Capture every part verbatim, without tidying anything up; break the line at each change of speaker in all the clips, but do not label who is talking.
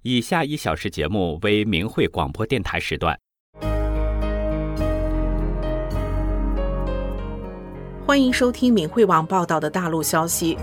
以下一小时节目为明慧广播电台时段。
欢迎收听明慧网报道的大陆消息。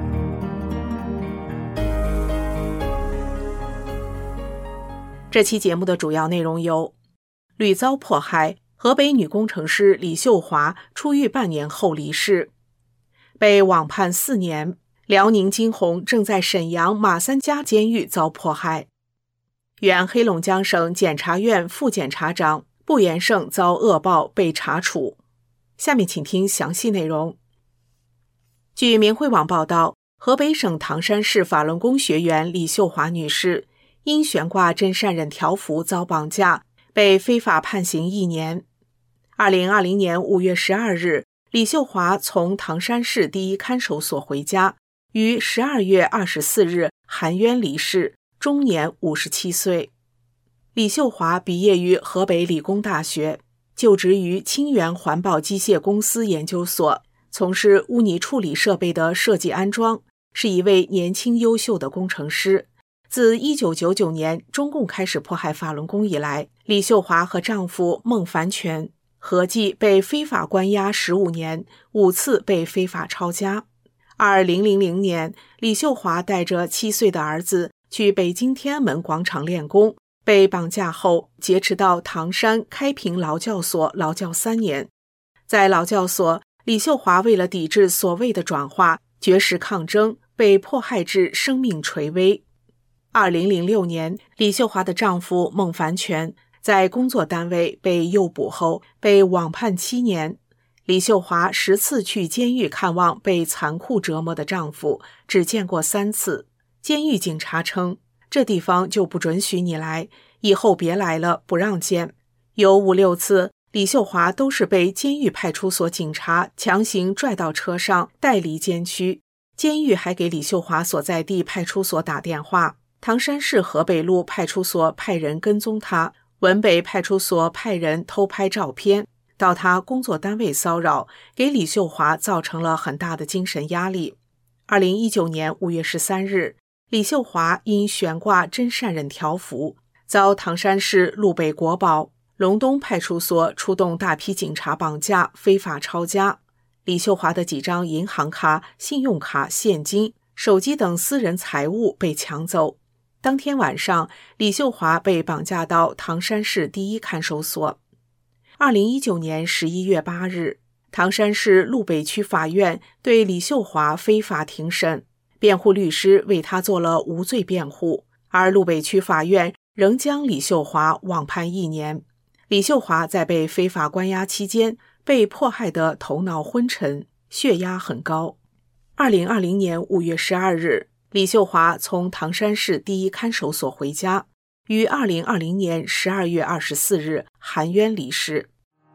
这期节目的主要内容有：屡遭迫害，河北女工程师李秀华出狱半年后离世；被网判四年，辽宁金宏正在沈阳马三家监狱遭迫害；原黑龙江省检察院副检察长步延胜遭恶报被查处。下面请听详细内容。据明慧网报道，河北省唐山市法轮功学员李秀华女士因悬挂真善忍条幅遭绑架，被非法判刑一年。二零二零年五月十二日，李秀华从唐山市第一看守所回家，于十二月二十四日含冤离世，终年五十七岁。李秀华毕业于河北理工大学，就职于清源环保机械公司研究所，从事污泥处理设备的设计安装，是一位年轻优秀的工程师。自一九九九年中共开始迫害法轮功以来，李秀华和丈夫孟凡全合计被非法关押十五年，五次被非法抄家。二零零零年，李秀华带着七岁的儿子去北京天安门广场练功，被绑架后劫持到唐山开平劳教所劳教三年。在劳教所，李秀华为了抵制所谓的转化，绝食抗争，被迫害至生命垂危。二零零六年，李秀华的丈夫孟凡全在工作单位被诱捕后，被网判七年。李秀华十次去监狱看望被残酷折磨的丈夫，只见过三次。监狱警察称，这地方就不准许你来，以后别来了，不让见。有五六次，李秀华都是被监狱派出所警察强行拽到车上，带离监区。监狱还给李秀华所在地派出所打电话，唐山市河北路派出所派人跟踪他，文北派出所派人偷拍照片，到他工作单位骚扰，给李秀华造成了很大的精神压力。二零一九年五月十三日，李秀华因悬挂真善忍条幅，遭唐山市路北国保、龙东派出所出动大批警察绑架，非法抄家。李秀华的几张银行卡、信用卡、现金、手机等私人财物被抢走。当天晚上，李秀华被绑架到唐山市第一看守所。二零一九年十一月八日，唐山市路北区法院对李秀华非法庭审，辩护律师为他做了无罪辩护，而路北区法院仍将李秀华网判一年。李秀华在被非法关押期间，被迫害得头脑昏沉，血压很高。二零二零年五月十二日，李秀华从唐山市第一看守所回家，于二零二零年十二月二十四日含冤离世。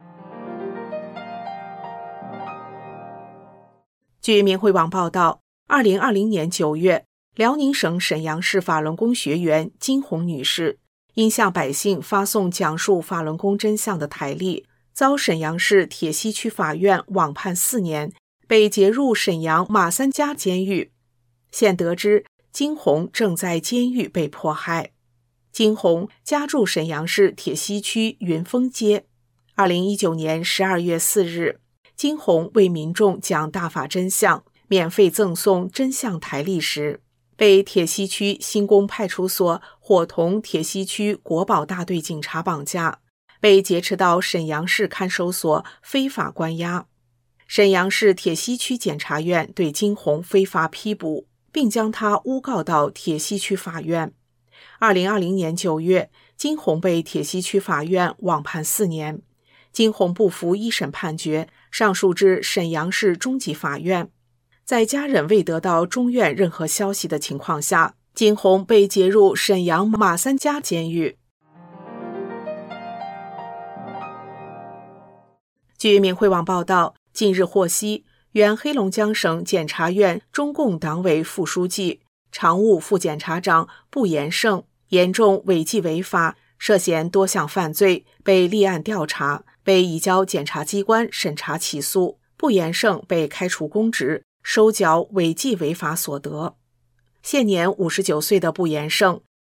据明慧网报道，二零二零年九月，辽宁省沈阳市法轮功学员金红女士因向百姓发送讲述法轮功真相的台历，遭沈阳市铁西区法院网判四年，被劫入沈阳马三家监狱。现得知金红正在监狱被迫害。金红家住沈阳市铁西区云峰街。二零一九年十二月四日，金红为民众讲大法真相，免费赠送真相台历时，被铁西区新宫派出所伙同铁西区国保大队警察绑架，被劫持到沈阳市看守所非法关押。沈阳市铁西区检察院对金红非法批捕，并将他诬告到铁西区法院。二零二零年九月，金红被铁西区法院网判四年。金红不服一审判决，上诉至沈阳市中级法院。在家人未得到中院任何消息的情况下，金红被劫入沈阳马三家监狱。据明慧网报道，近日获悉，原黑龙江省检察院中共党委副书记、常务副检察长步延胜严重违纪违法，涉嫌多项犯罪，被立案调查，被移交检察机关审查起诉。步延胜被开除公职，收缴违纪违法所得。现年五十九岁的步延胜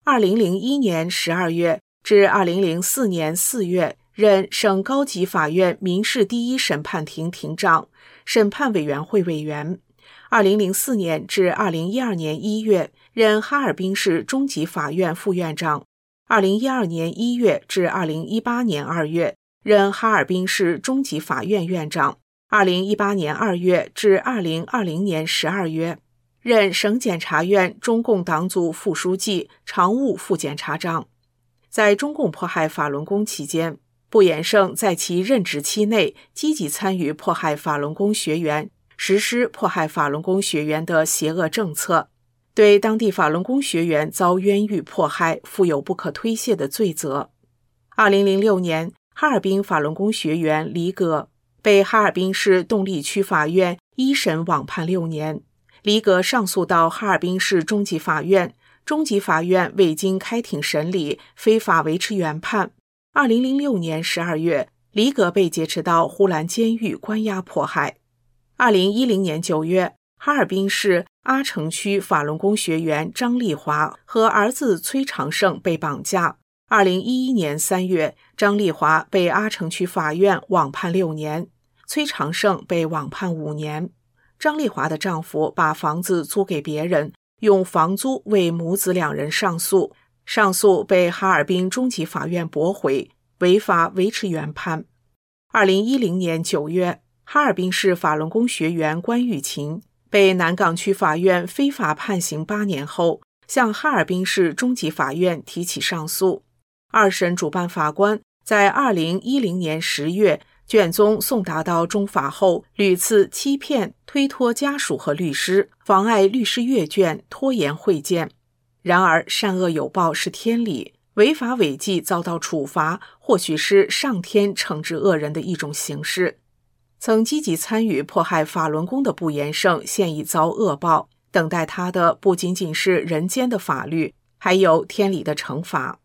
二零零一年十二月至二零零四年四月任省高级法院民事第一审判庭庭长、审判委员会委员。二零零四年至二零一二年一月任哈尔滨市中级法院副院长。二零一二年一月至二零一八年二月任哈尔滨市中级法院院长。二零一八年二月至二零二零年十二月任省检察院中共党组副书记、常务副检察长。在中共迫害法轮功期间，步延胜在其任职期内积极参与迫害法轮功学员，实施迫害法轮功学员的邪恶政策，对当地法轮功学员遭冤狱迫害负有不可推卸的罪责。二零零六年，哈尔滨法轮功学员黎格被哈尔滨市动力区法院一审网判六年。黎格上诉到哈尔滨市中级法院，中级法院未经开庭审理，非法维持原判。二零零六年十二月，黎格被劫持到呼兰监狱关押迫害。二零一零年九月，哈尔滨市阿城区法轮功学员张丽华和儿子崔长胜被绑架。二零一一年三月，张丽华被阿城区法院网判六年，崔长胜被网判五年。张丽华的丈夫把房子租给别人，用房租为母子两人上诉，上诉被哈尔滨中级法院驳回，违法维持原判。二零一零年九月，哈尔滨市法轮功学员关玉琴被南岗区法院非法判刑八年后，向哈尔滨市中级法院提起上诉。二审主办法官在二零一零年十月卷宗送达到中法后，屡次欺骗、推脱家属和律师，妨碍律师阅卷，拖延会见。然而善恶有报是天理，违法违纪遭到处罚，或许是上天惩治恶人的一种形式。曾积极参与迫害法轮功的步延胜现已遭恶报，等待他的不仅仅是人间的法律，还有天理的惩罚。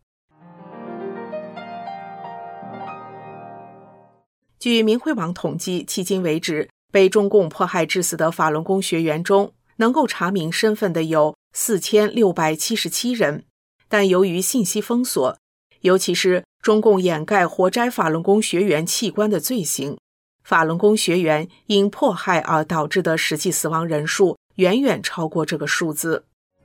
据明慧网统计，迄今为止，被中共迫害致死的法轮功学员中，能够查明身份的有四千六百七十七人，但由于信息封锁，尤其是中共掩盖活摘法轮功学员器官的罪行，法轮功学员因迫害而导致的实际死亡人数远远超过这个数字。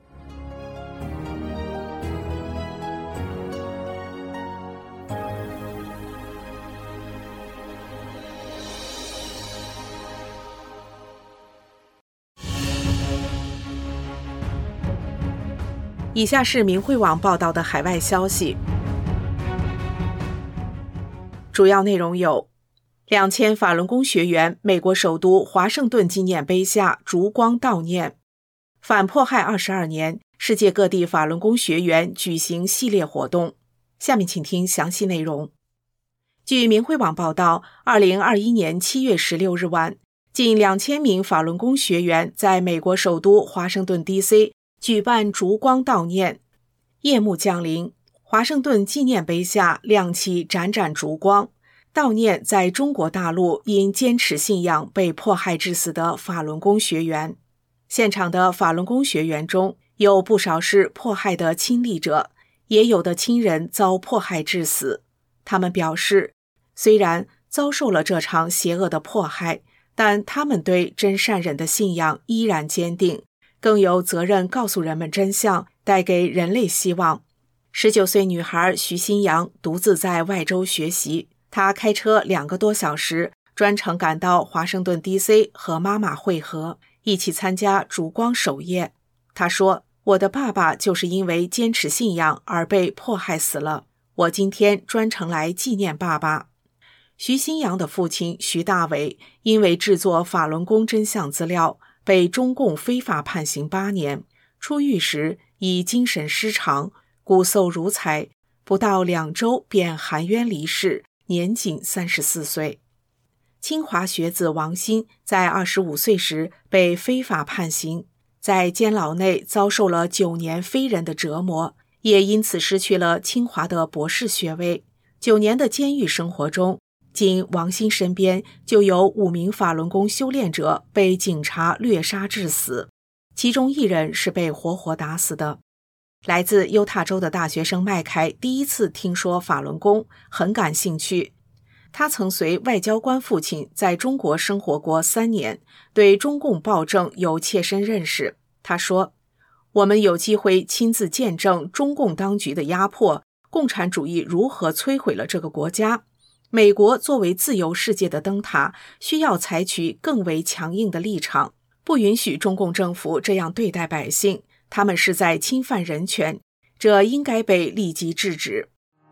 以下是明慧网报道的海外消息，主要内容有：两千法轮功学员美国首都华盛顿纪念碑下烛光悼念；反迫害二十二年，世界各地法轮功学员举行系列活动。下面请听详细内容。据明慧网报道，二零二一年七月十六日晚，近两千名法轮功学员在美国首都华盛顿 D C举办烛光悼念。夜幕降临，华盛顿纪念碑下亮起盏盏烛光，悼念在中国大陆因坚持信仰被迫害致死的法轮功学员。现场的法轮功学员中，有不少是迫害的亲历者，也有的亲人遭迫害致死。他们表示，虽然遭受了这场邪恶的迫害，但他们对真善忍的信仰依然坚定，更有责任告诉人们真相，带给人类希望。十九岁女孩徐新阳独自在外州学习，她开车两个多小时，专程赶到华盛顿 D C 和妈妈会合，一起参加烛光守夜。她说，我的爸爸就是因为坚持信仰而被迫害死了，我今天专程来纪念爸爸。徐新阳的父亲徐大伟因为制作法轮功真相资料，被中共非法判刑八年，出狱时已精神失常，骨瘦如柴，不到两周便含冤离世，年仅三十四岁。清华学子王鑫在二十五岁时被非法判刑，在监牢内遭受了九年非人的折磨，也因此失去了清华的博士学位。九年的监狱生活中，仅王鑫身边就有五名法轮功修炼者被警察掠杀致死，其中一人是被活活打死的。 来自犹他州的大学生麦凯第一次听说法轮功，很感兴趣。他曾随外交官父亲在中国生活过三年，对中共暴政有切身认识。他说，我们有机会亲自见证中共当局的压迫，共产主义如何摧毁了这个国家。美国作为自由世界的灯塔，需要采取更为强硬的立场，不允许中共政府这样对待百姓，他们是在侵犯人权，这应该被立即制止。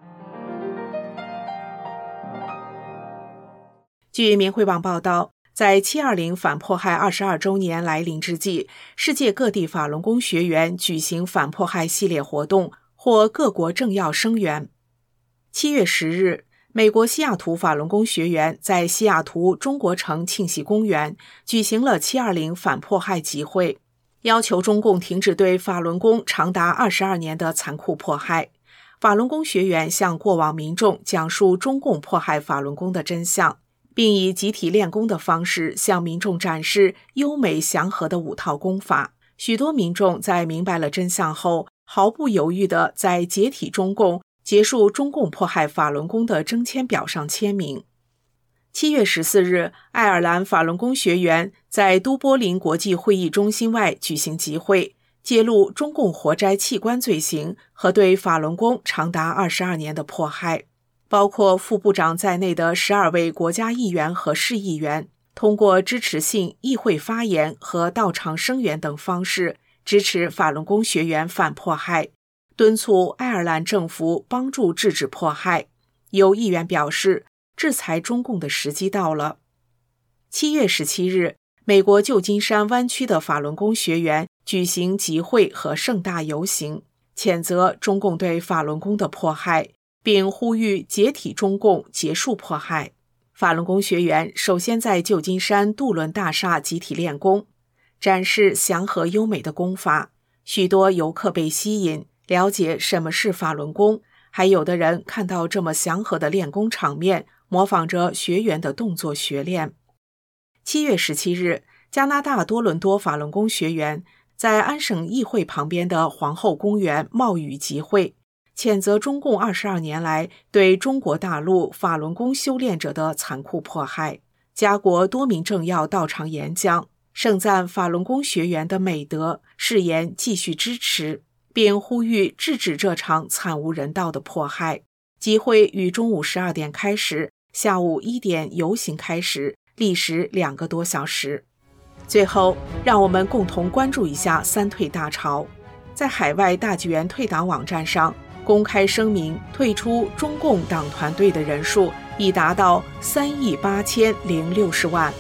据明慧网报道，在七二零反迫害二十二周年来临之际，世界各地法轮功学员举行反迫害系列活动，获各国政要声援。七月十日，美国西雅图法轮功学员在西雅图中国城庆禧公园举行了七二零反迫害集会，要求中共停止对法轮功长达二十二年的残酷迫害。法轮功学员向过往民众讲述中共迫害法轮功的真相，并以集体练功的方式向民众展示优美祥和的五套功法。许多民众在明白了真相后，毫不犹豫地在解体中共、结束中共迫害法轮功的征签表上签名。七月十四日，爱尔兰法轮功学员在都柏林国际会议中心外举行集会，揭露中共活摘器官罪行和对法轮功长达二十二年的迫害。包括副部长在内的十二位国家议员和市议员，通过支持性议会发言和到场声援等方式，支持法轮功学员反迫害，敦促爱尔兰政府帮助制止迫害。有议员表示，制裁中共的时机到了。七月十七日，美国旧金山湾区的法轮功学员举行集会和盛大游行，谴责中共对法轮功的迫害，并呼吁解体中共，结束迫害。法轮功学员首先在旧金山杜伦大厦集体练功，展示祥和优美的功法。许多游客被吸引，了解什么是法轮功，还有的人看到这么祥和的练功场面，模仿着学员的动作学练。七月十七日，加拿大多伦多法轮功学员在安省议会旁边的皇后公园冒雨集会，谴责中共二十二年来对中国大陆法轮功修炼者的残酷迫害。加国多名政要到场演讲，盛赞法轮功学员的美德，誓言继续支持，并呼吁制止这场惨无人道的迫害。集会于中午十二点开始，下午一点游行开始，历时两个多小时。最后，让我们共同关注一下三退大潮。在海外大纪元退党网站上公开声明，退出中共党团队的人数已达到三亿八千零六十万。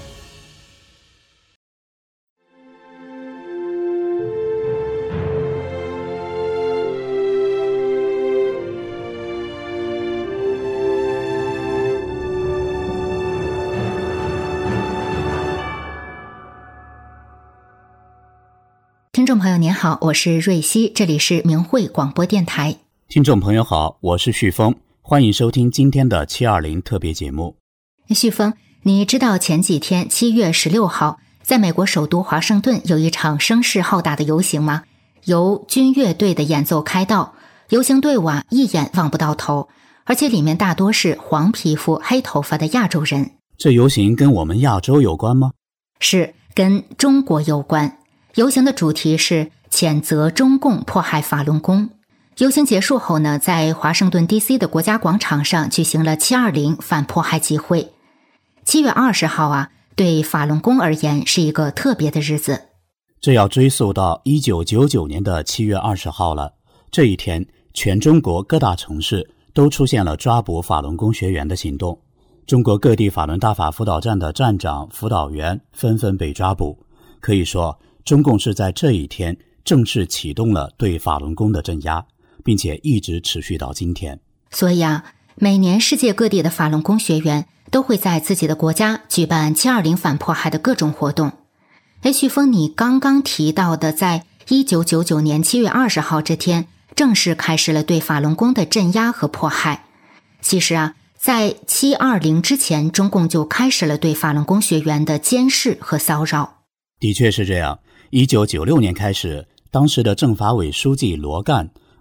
听众朋友您好，我是瑞希，这里是明慧广播电台。
听众朋友好，我是旭峰，欢迎收听今天的七二零特别节目。
旭峰，你知道前几天七月十六号在美国首都华盛顿有一场声势浩大的游行吗？由军乐队的演奏开道，游行队伍啊一眼望不到头，而且里面大多是黄皮肤黑头发的亚洲人。
这游行跟我们亚洲有关吗？
是，跟中国有关。游行的主题是谴责中共迫害法轮功。游行结束后呢，在华盛顿 D C 的国家广场上举行了七二零反迫害集会。七月二十号啊，对法轮功而言是一个特别的日子。
这要追溯到一九九九年的七月二十号了。这一天，全中国各大城市都出现了抓捕法轮功学员的行动。中国各地法轮大法辅导站的站长、辅导员纷纷被抓捕。可以说，中共是在这一天正式启动了对法轮功的镇压，并且一直持续到今天。
所以啊，每年世界各地的法轮功学员都会在自己的国家举办七二零反迫害的各种活动。哎，旭峰，你刚刚提到的在一九九九年七月二十号这天正式开始了对法轮功的镇压和迫害。其实啊，在七二零之前，中共就开始了对法轮功学员的监视和骚扰。
的确是这样。一九九六年开始，当时的政法委书记罗干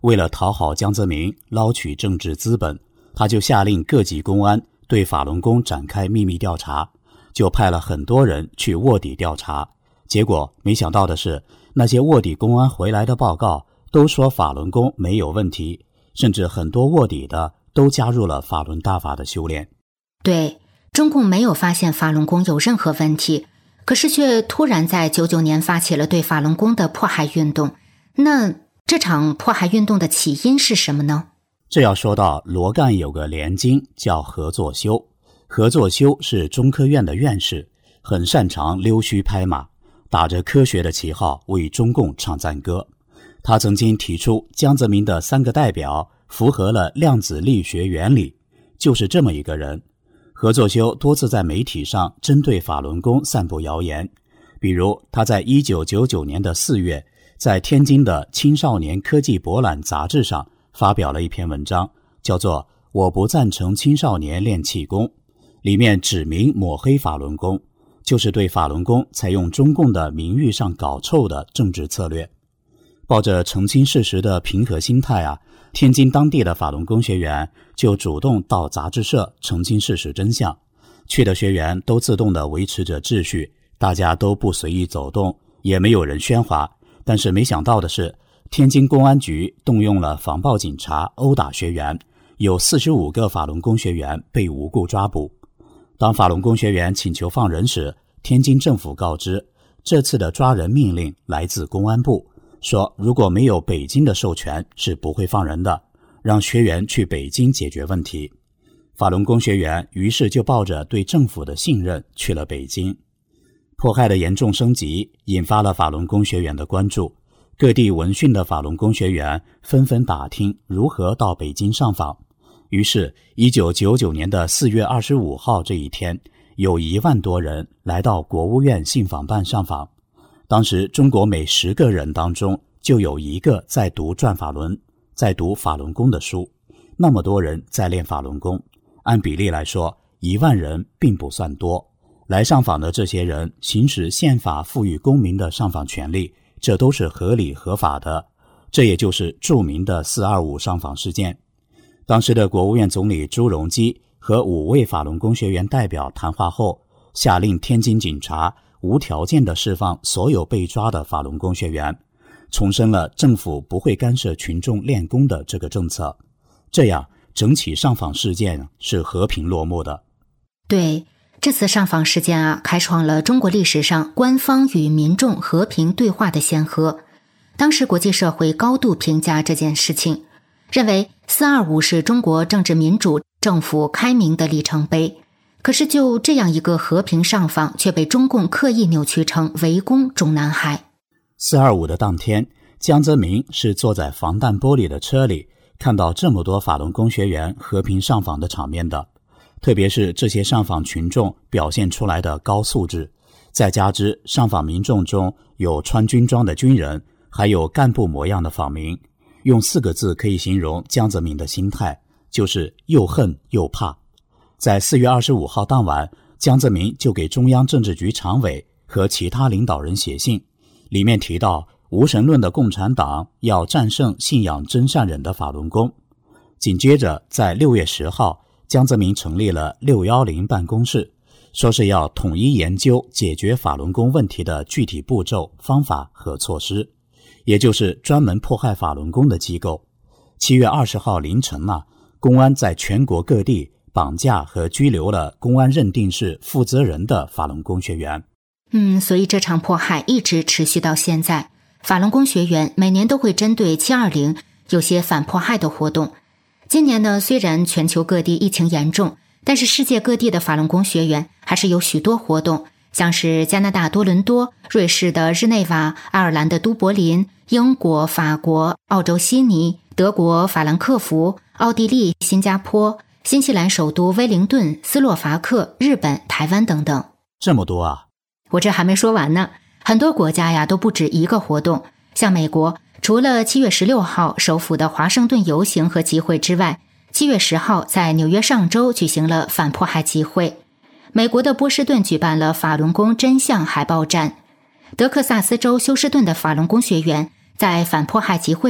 为了讨好江泽民，捞取政治资本，他就下令各级公安对法轮功展开秘密调查，就派了很多人去卧底调查。结果没想到的是，那些卧底公安回来的报告都说法轮功没有问题，甚至很多卧底的都加入了法轮大法的修炼。
对，中共没有发现法轮功有任何问题，可是却突然在九九年发起了对法轮功的迫害运动。那这场迫害运动的起因是什么呢？
这要说到罗干有个连经叫何作修，何作修是中科院的院士，很擅长溜须拍马，打着科学的旗号为中共唱赞歌。他曾经提出江泽民的三个代表符合了量子力学原理，就是这么一个人。何作修多次在媒体上针对法轮功散布谣言，比如他在一九九九年的四月，在天津的青少年科技博览杂志上发表了一篇文章，叫做《我不赞成青少年练气功》，里面指明抹黑法轮功，就是对法轮功采用中共的名誉上搞臭的政治策略。抱着澄清事实的平和心态啊，天津当地的法轮功学员就主动到杂志社澄清事实真相，去的学员都自动地维持着秩序，大家都不随意走动，也没有人喧哗。但是没想到的是，天津公安局动用了防暴警察殴打学员，有四十五个法轮功学员被无故抓捕。当法轮功学员请求放人时，天津政府告知，这次的抓人命令来自公安部，说如果没有北京的授权是不会放人的，让学员去北京解决问题。法轮功学员于是就抱着对政府的信任去了北京。迫害的严重升级引发了法轮功学员的关注，各地闻讯的法轮功学员纷纷打听如何到北京上访。于是一九九九年的四月二十五号这一天，有一万多人来到国务院信访办上访。当时中国每十个人当中就有一个在读转法轮，在读法轮功的书，那么多人在练法轮功，按比例来说，一万人并不算多。来上访的这些人行使宪法赋予公民的上访权利，这都是合理合法的。这也就是著名的四二五上访事件。当时的国务院总理朱镕基和五位法轮功学员代表谈话后，下令天津警察无条件地释放所有被抓的法轮功学员，重申了政府不会干涉群众练功的这个政策。这样整起上访事件是和平落幕的。
对，这次上访事件啊，开创了中国历史上官方与民众和平对话的先河。当时国际社会高度评价这件事情，认为四二五是中国政治民主、政府开明的里程碑。可是就这样一个和平上访，却被中共刻意扭曲成围攻中南海。
四二五的当天，江泽民是坐在防弹玻璃的车里，看到这么多法轮功学员和平上访的场面的。特别是这些上访群众表现出来的高素质，再加之上访民众中有穿军装的军人，还有干部模样的访民，用四个字可以形容江泽民的心态，就是又恨又怕。在四月二十五号当晚，江泽民就给中央政治局常委和其他领导人写信，里面提到无神论的共产党要战胜信仰真善忍的法轮功。紧接着在六月十号，江泽民成立了六一零办公室，说是要统一研究解决法轮功问题的具体步骤、方法和措施，也就是专门迫害法轮功的机构。七月二十号凌晨啊，公安在全国各地绑架和拘留了公安认定是负责人的法轮功学员。
嗯，所以这场迫害一直持续到现在。法轮功学员每年都会针对七二零有些反迫害的活动。今年呢，虽然全球各地疫情严重，但是世界各地的法轮功学员还是有许多活动，像是加拿大多伦多、瑞士的日内瓦、爱尔兰的都柏林、英国、法国、澳洲悉尼、德国法兰克福、奥地利、新加坡、新西兰首都威灵顿、斯洛伐克、日本、台湾等等。
这么多啊！
我这还没说完呢，很多国家呀都不止一个活动。像美国，除了七月十六号首府的华盛顿游行和集会之外，七月十号在纽约上州举行了反迫害集会。美国的波士顿举办了法轮功真相海报展。德克萨斯州休斯顿的法轮功学员在反迫害集会上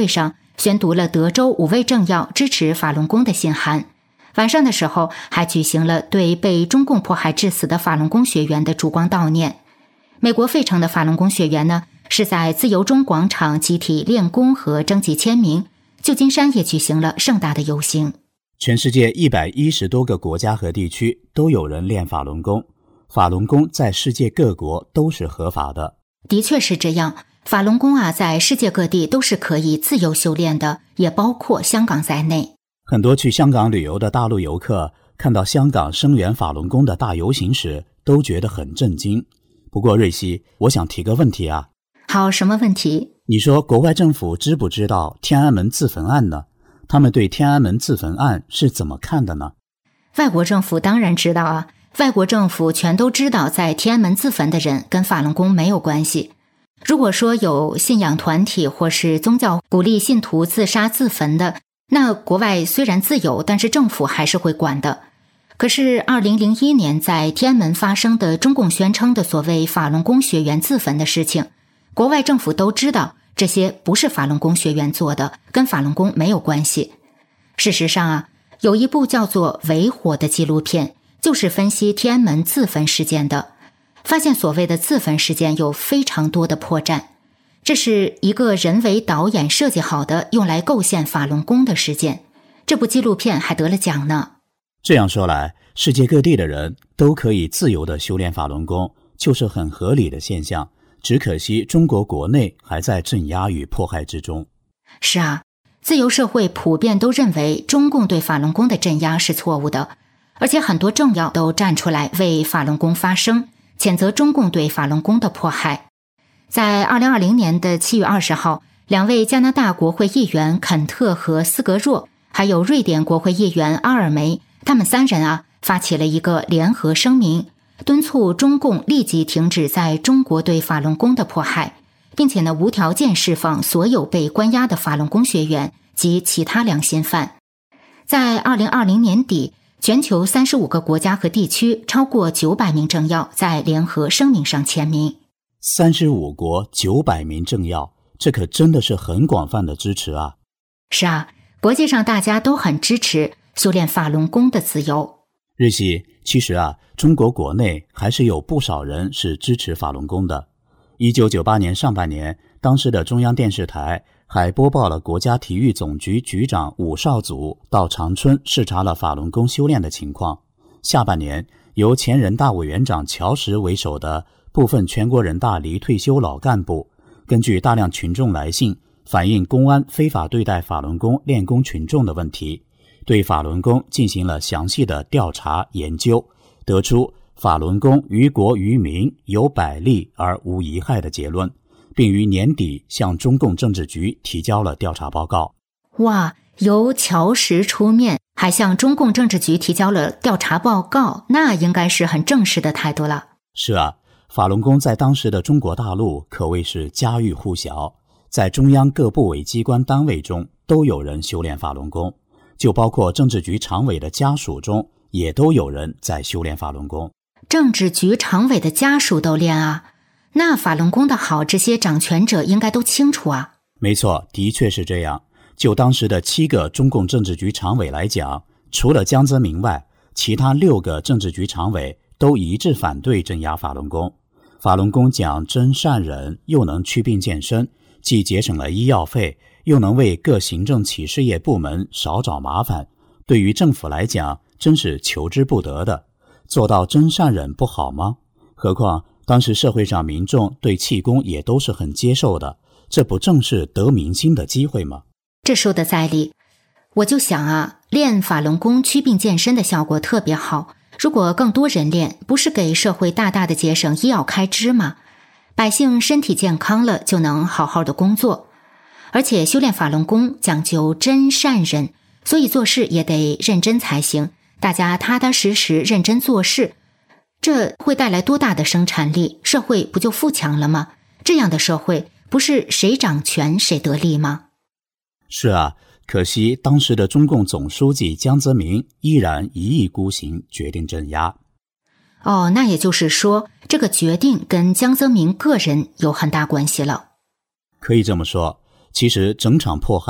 宣读了德州五位政要支持法轮功的信函。晚上的时候还举行了对被中共迫害致死的法轮功学员的烛光悼念。美国费城的法轮功学员呢，是在自由中广场集体练功和征集签名，旧金山也举行了盛大的游行。
全世界一百一十多个国家和地区都有人练法轮功，法轮功在世界各国都是合法的。
的确是这样，法轮功啊，在世界各地都是可以自由修炼的，也包括香港在内。
很多去香港旅游的大陆游客看到香港声援法轮功的大游行时，都觉得很震惊。不过瑞希，我想提个问题啊。
好，什么问题？
你说国外政府知不知道天安门自焚案呢？他们对天安门自焚案是怎么看的呢？
外国政府当然知道啊，外国政府全都知道在天安门自焚的人跟法轮功没有关系。如果说有信仰团体或是宗教鼓励信徒自杀自焚的，那国外虽然自由，但是政府还是会管的。可是二零零一年在天安门发生的中共宣称的所谓法轮功学员自焚的事情，国外政府都知道这些不是法轮功学员做的，跟法轮功没有关系。事实上啊，有一部叫做《围火》的纪录片，就是分析天安门自焚事件的，发现所谓的自焚事件有非常多的破绽。这是一个人为导演设计好的用来构陷法轮功的事件。这部纪录片还得了奖呢。
这样说来，世界各地的人都可以自由地修炼法轮功，就是很合理的现象。只可惜中国国内还在镇压与迫害之中。
是啊，自由社会普遍都认为中共对法轮功的镇压是错误的，而且很多政要都站出来为法轮功发声，谴责中共对法轮功的迫害。在二零二零年的七月二十号，两位加拿大国会议员肯特和斯格若，还有瑞典国会议员阿尔梅，他们三人啊发起了一个联合声明，敦促中共立即停止在中国对法轮功的迫害，并且呢无条件释放所有被关押的法轮功学员及其他良心犯。在二零二零年底，全球三十五个国家和地区超过九百名政要在联合声明上签名。
三十五国九百名政要，这可真的是很广泛的支持啊。
是啊，国际上大家都很支持修炼法轮功的自由。
日系，其实啊，中国国内还是有不少人是支持法轮功的。一九九八年上半年，当时的中央电视台还播报了国家体育总局局长武少祖到长春视察了法轮功修炼的情况。下半年，由前人大委员长乔石为首的部分全国人大离退休老干部，根据大量群众来信反映公安非法对待法轮功练功群众的问题，对法轮功进行了详细的调查研究，得出法轮功于国于民有百利而无一害的结论，并于年底向中共政治局提交了调查报告。
哇，由乔石出面，还向中共政治局提交了调查报告，那应该是很正式的态度了。
是啊，法轮功在当时的中国大陆可谓是家喻户晓，在中央各部委机关单位中都有人修炼法轮功，就包括政治局常委的家属中也都有人在修炼法轮功。
政治局常委的家属都练啊？那法轮功的好，这些掌权者应该都清楚啊。
没错，的确是这样。就当时的七个中共政治局常委来讲，除了江泽民外，其他六个政治局常委都一致反对镇压法轮功。法轮功讲真善忍，又能祛病健身，既节省了医药费，又能为各行政企事业部门少找麻烦，对于政府来讲真是求之不得的。做到真善忍不好吗？何况当时社会上民众对气功也都是很接受的，这不正是得民心的机会吗？
这说的在理。我就想啊，练法轮功祛病健身的效果特别好，如果更多人练，不是给社会大大的节省医药开支吗？百姓身体健康了，就能好好的工作。而且修炼法轮功讲究真善忍，所以做事也得认真才行，大家踏踏实实认真做事，这会带来多大的生产力，社会不就富强了吗？这样的社会不是谁掌权谁得利吗？
是啊，可惜当时的中共总书记江泽民依然一意孤行，决定镇压。
哦，那也就是说，这个决定跟江泽民个人有很大关系了。
可以这么说，其实整场迫害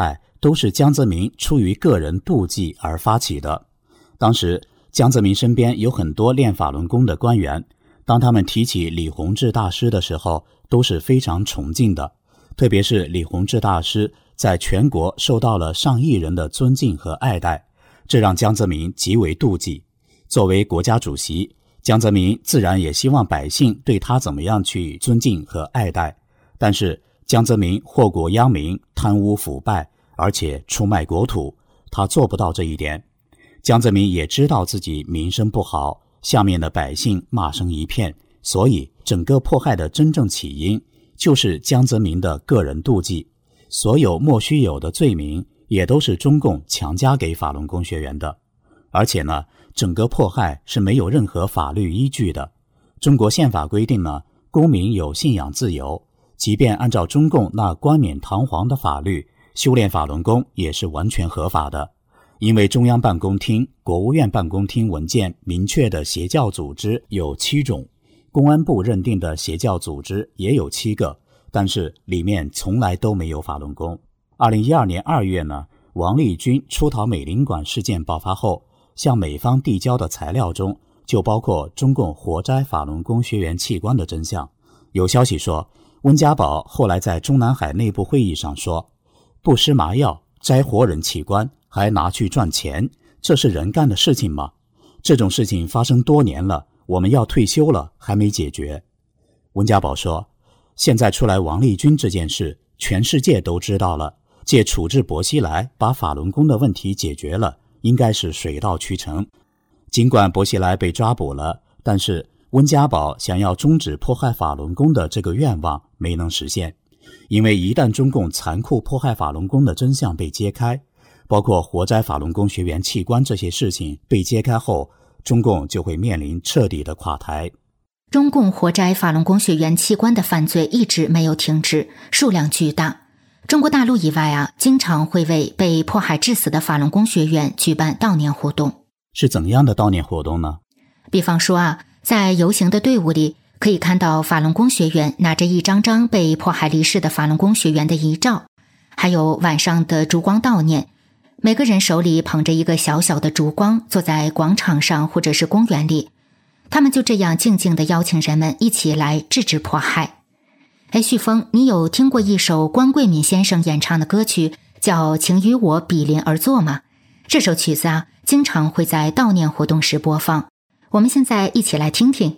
都是江泽民出于个人妒忌而发起的。当时江泽民身边有很多练法轮功的官员，当他们提起李洪志大师的时候，都是非常崇敬的。特别是李洪志大师在全国受到了上亿人的尊敬和爱戴，这让江泽民极为妒忌。作为国家主席，江泽民自然也希望百姓对他怎么样去尊敬和爱戴，但是江泽民祸国殃民，贪污腐败，而且出卖国土，他做不到这一点。江泽民也知道自己名声不好，下面的百姓骂声一片，所以整个迫害的真正起因就是江泽民的个人妒忌，所有莫须有的罪名也都是中共强加给法轮功学员的。而且呢，整个迫害是没有任何法律依据的。中国宪法规定呢，公民有信仰自由，即便按照中共那冠冕堂皇的法律，修炼法轮功也是完全合法的。因为中央办公厅、国务院办公厅文件明确的邪教组织有七种，公安部认定的邪教组织也有七个，但是里面从来都没有法轮功。二零一二年二月呢，王立军出逃美领馆事件爆发后，向美方递交的材料中就包括中共活摘法轮功学员器官的真相。有消息说，温家宝后来在中南海内部会议上说，不施麻药摘活人器官还拿去赚钱，这是人干的事情吗？这种事情发生多年了，我们要退休了还没解决。温家宝说，现在出来王立军这件事，全世界都知道了，借处置薄熙来把法轮功的问题解决了，应该是水到渠成。尽管薄熙来被抓捕了，但是温家宝想要终止迫害法轮功的这个愿望没能实现。因为一旦中共残酷迫害法轮功的真相被揭开，包括活摘法轮功学员器官这些事情被揭开后，中共就会面临彻底的垮台。
中共活摘法轮功学员器官的犯罪一直没有停止，数量巨大。中国大陆以外啊，经常会为被迫害致死的法轮功学员举办悼念活动。
是怎样的悼念活动呢？
比方说啊，在游行的队伍里，可以看到法轮功学员拿着一张张被迫害离世的法轮功学员的遗照，还有晚上的烛光悼念，每个人手里捧着一个小小的烛光，坐在广场上或者是公园里，他们就这样静静地邀请人们一起来制止迫害。哎，旭峰，你有听过一首关贵敏先生演唱的歌曲叫《请与我比邻而坐》吗？这首曲子啊，经常会在悼念活动时播放。我们现在一起来听听。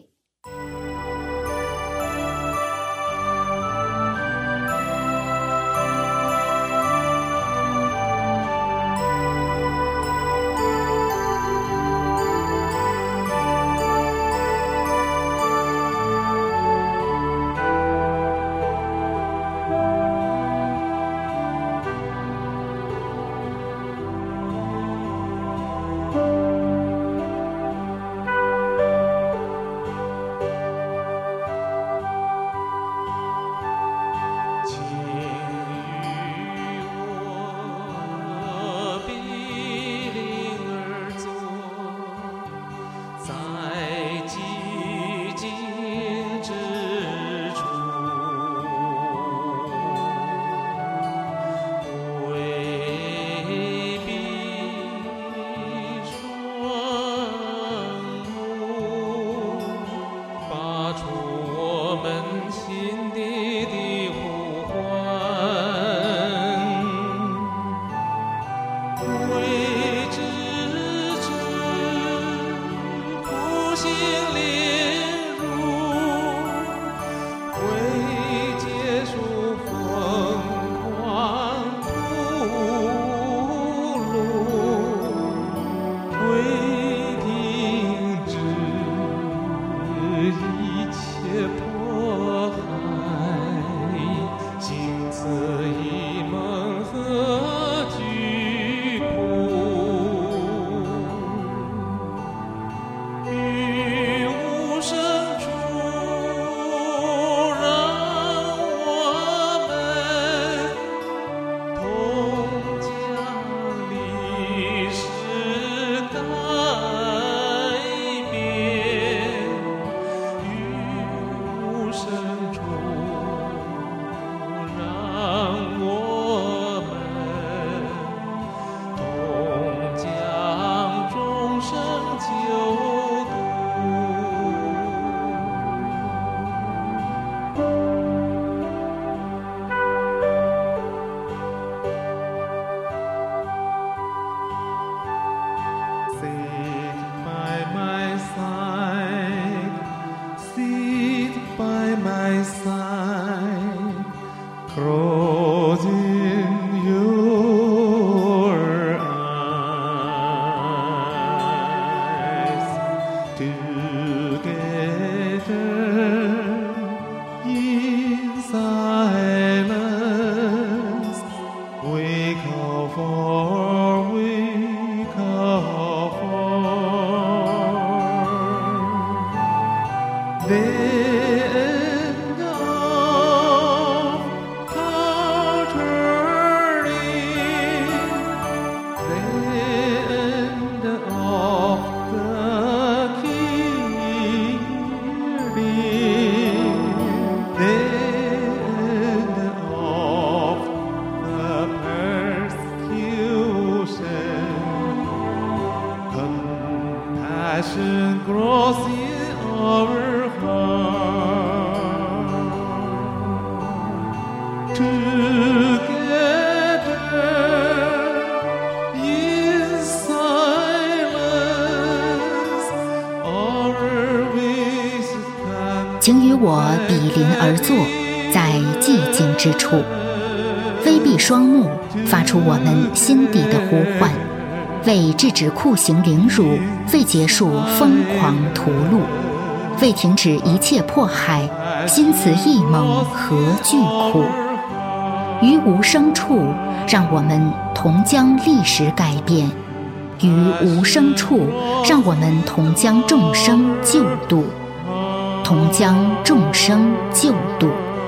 请与我比邻而坐，在寂静之处，微闭双目，发出我们心底的呼唤，为制止酷刑凌辱，为结束疯狂屠戮，为停止一切迫害，心慈意猛，何惧苦？于无声处，让我们同将历史改变；于无声处，让我们同将众生救度。同将众生救度。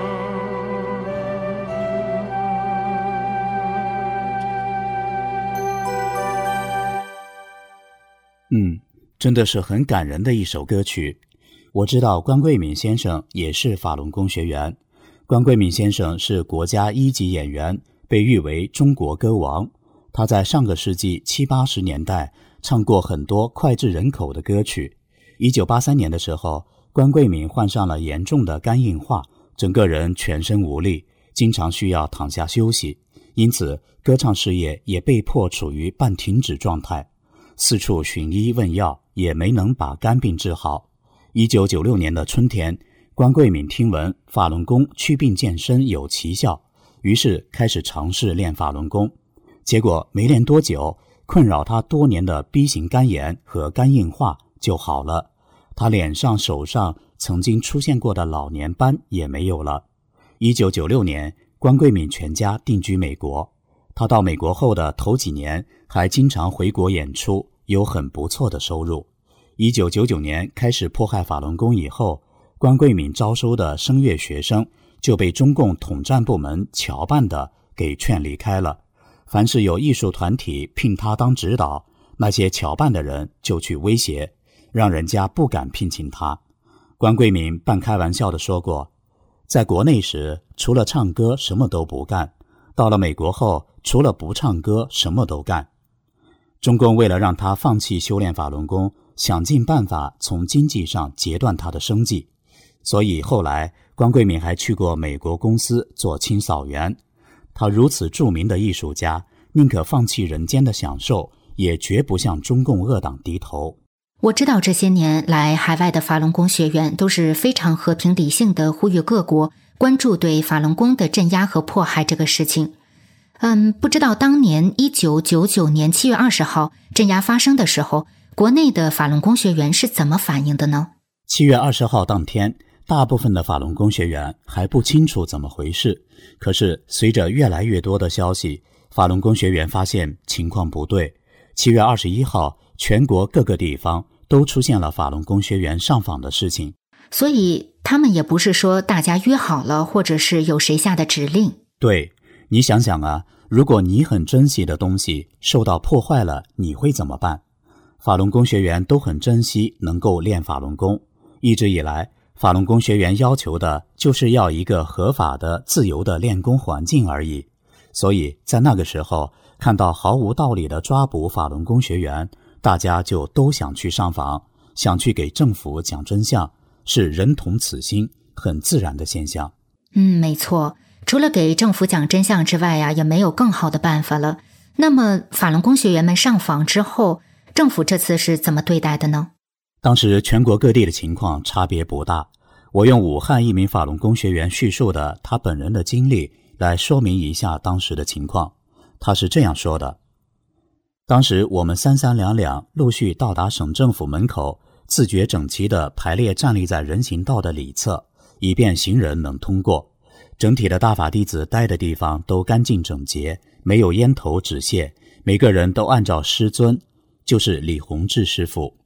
嗯，真的是很感人的一首歌曲。我知道关桂敏先生也是法轮功学员。关桂敏先生是国家一级演员，被誉为中国歌王。他在上个世纪七八十年代唱过很多脍炙人口的歌曲。一九八三年的时候，关桂敏患上了严重的肝硬化，整个人全身无力，经常需要躺下休息，因此歌唱事业也被迫处于半停止状态，四处寻医问药，也没能把肝病治好。一九九六年的春天，关桂敏听闻法轮功祛病健身有奇效，于是开始尝试练法轮功。结果没练多久，困扰他多年的 B 型肝炎和肝硬化就好了，他脸上手上曾经出现过的老年斑也没有了。一九九六年，关桂敏全家定居美国。他到美国后的头几年还经常回国演出，有很不错的收入。一九九九年开始迫害法轮功以后，关桂敏招收的声乐学生就被中共统战部门侨办的给劝离开了。凡是有艺术团体聘他当指导，那些侨办的人就去威胁，让人家不敢聘请他。关桂敏半开玩笑地说过，在国内时除了唱歌什么都不干，到了美国后除了不唱歌什么都干。中共为了让他放弃修炼法轮功，想尽办法从经济上截断他的生计，所以后来关桂敏还去过美国公司做清扫员。他如此著名的艺术家，宁可放弃人间的享受，也绝不向中共恶党低头。
我知道这些年来海外的法轮功学员都是非常和平理性的，呼吁各国关注对法轮功的镇压和迫害这个事情。嗯，不知道当年一九九九年七月二十号镇压发生的时候，国内的法轮功学员是怎么反应的呢？
七月二十号当天，大部分的法轮功学员还不清楚怎么回事，可是随着越来越多的消息，法轮功学员发现情况不对。七月二十一号，全国各个地方都出现了法轮功学员上访的事情。
所以他们也不是说大家约好了，或者是有谁下的指令。
对，你想想啊，如果你很珍惜的东西受到破坏了，你会怎么办？法轮功学员都很珍惜能够练法轮功，一直以来法轮功学员要求的就是要一个合法的自由的练功环境而已。所以在那个时候看到毫无道理的抓捕法轮功学员，大家就都想去上访，想去给政府讲真相，是人同此心，很自然的现象。
嗯，没错，除了给政府讲真相之外呀、啊，也没有更好的办法了。那么法轮功学员们上访之后，政府这次是怎么对待的呢？
当时全国各地的情况差别不大，我用武汉一名法轮功学员叙述的他本人的经历来说明一下当时的情况。他是这样说的：当时我们三三两两陆续到达省政府门口，自觉整齐地排列站立在人行道的里侧，以便行人能通过。整体的大法弟子待的地方都干净整洁，没有烟头纸屑，每个人都按照师尊，就是李洪志师傅。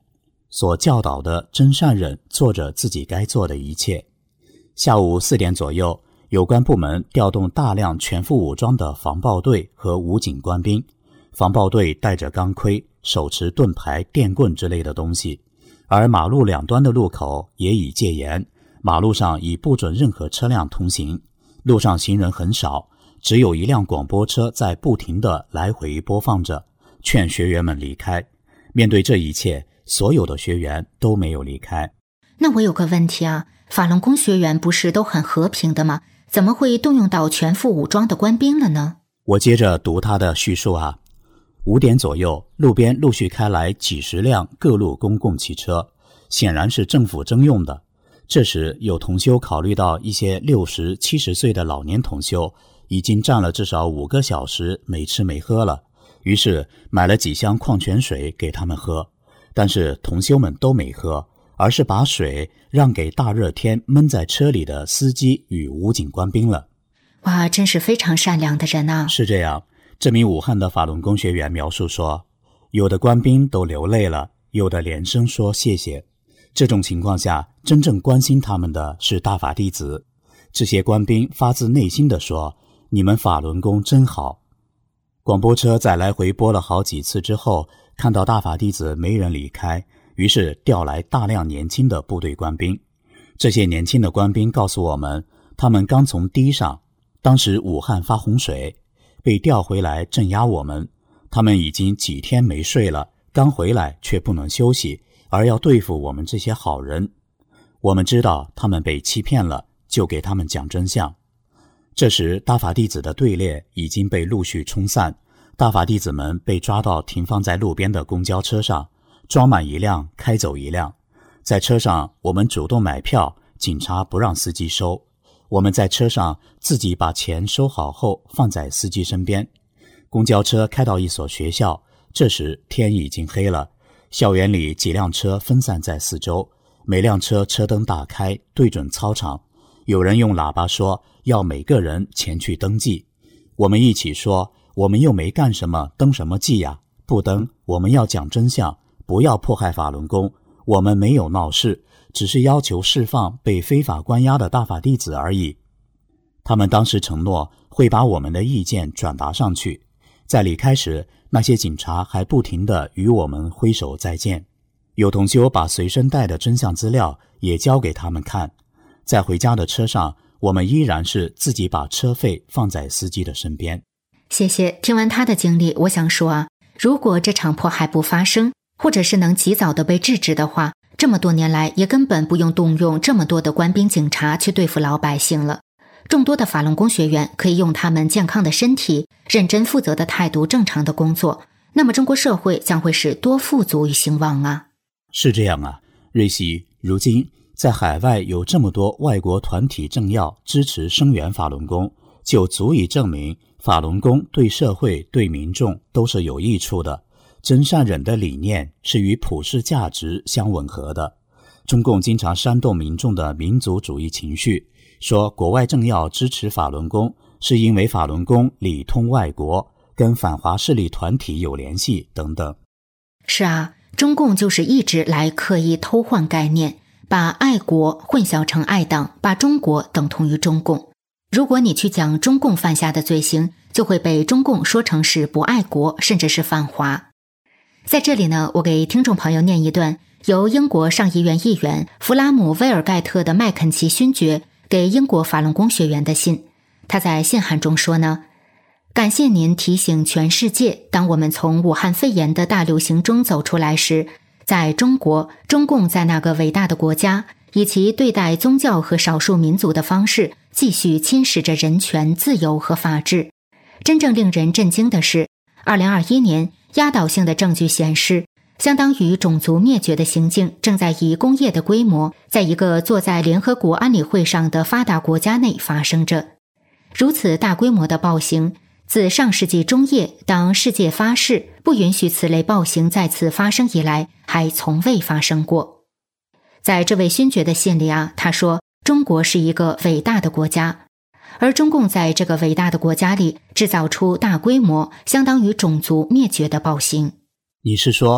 所教导的真善忍做着自己该做的一切。下午四点左右，有关部门调动大量全副武装的防暴队和武警官兵，防暴队带着钢盔，手持盾牌、电棍之类的东西，而马路两端的路口也已戒严，马路上已不准任何车辆通行，路上行人很少，只有一辆广播车在不停地来回播放着，劝学员们离开。面对这一切，所有的学员都没有离开。
那我有个问题啊，法轮功学员不是都很和平的吗？怎么会动用到全副武装的官兵了呢？
我接着读他的叙述啊。五点左右，路边陆续开来几十辆各路公共汽车，显然是政府征用的。这时有同修考虑到一些六十、七十岁的老年同修已经站了至少五个小时没吃没喝了，于是买了几箱矿泉水给他们喝。但是同修们都没喝，而是把水让给大热天闷在车里的司机与武警官兵了。
哇，真是非常善良的人啊！
是这样，这名武汉的法轮功学员描述说，有的官兵都流泪了，有的连声说谢谢。这种情况下，真正关心他们的是大法弟子。这些官兵发自内心地说，你们法轮功真好。广播车在来回播了好几次之后，看到大法弟子没人离开，于是调来大量年轻的部队官兵。这些年轻的官兵告诉我们，他们刚从堤上，当时武汉发洪水，被调回来镇压我们。他们已经几天没睡了，刚回来却不能休息，而要对付我们这些好人。我们知道他们被欺骗了，就给他们讲真相。这时大法弟子的队列已经被陆续冲散，大法弟子们被抓到停放在路边的公交车上，装满一辆开走一辆。在车上我们主动买票，警察不让司机收。我们在车上自己把钱收好后放在司机身边。公交车开到一所学校，这时天已经黑了，校园里几辆车分散在四周，每辆车车灯大开，对准操场。有人用喇叭说要每个人前去登记。我们一起说，我们又没干什么，登什么记呀？不登，我们要讲真相，不要迫害法轮功。我们没有闹事，只是要求释放被非法关押的大法弟子而已。他们当时承诺会把我们的意见转达上去。在离开时，那些警察还不停地与我们挥手再见。有同修把随身带的真相资料也交给他们看。在回家的车上，我们依然是自己把车费放在司机的身边。
谢谢。听完他的经历，我想说啊，如果这场迫害不发生，或者是能及早的被制止的话，这么多年来也根本不用动用这么多的官兵警察去对付老百姓了。众多的法轮功学员可以用他们健康的身体、认真负责的态度正常的工作，那么中国社会将会是多富足与兴旺啊！
是这样啊，瑞希，如今在海外有这么多外国团体政要支持声援法轮功，就足以证明法轮功对社会对民众都是有益处的。真善忍的理念是与普世价值相吻合的。中共经常煽动民众的民族主义情绪，说国外政要支持法轮功是因为法轮功里通外国，跟反华势力团体有联系等等。
是啊，中共就是一直来刻意偷换概念，把爱国混淆成爱党，把中国等同于中共。如果你去讲中共犯下的罪行，就会被中共说成是不爱国，甚至是反华。在这里呢，我给听众朋友念一段由英国上议院议员弗拉姆威尔盖特的麦肯齐勋爵给英国法轮功学员的信。他在信函中说呢，感谢您提醒全世界，当我们从武汉肺炎的大流行中走出来时，在中国，中共在那个伟大的国家以其对待宗教和少数民族的方式继续侵蚀着人权、自由和法治。真正令人震惊的是，二零二一年压倒性的证据显示，相当于种族灭绝的行径正在以工业的规模，在一个坐在联合国安理会上的发达国家内发生着。如此大规模的暴行，自上世纪中叶当世界发誓不允许此类暴行再次发生以来，还从未发生过。在这位勋爵的信里啊，他说中国是一个伟大的国家，而中共在这个伟大的国家里制造出大规模相当于种族灭绝的暴行。
你是说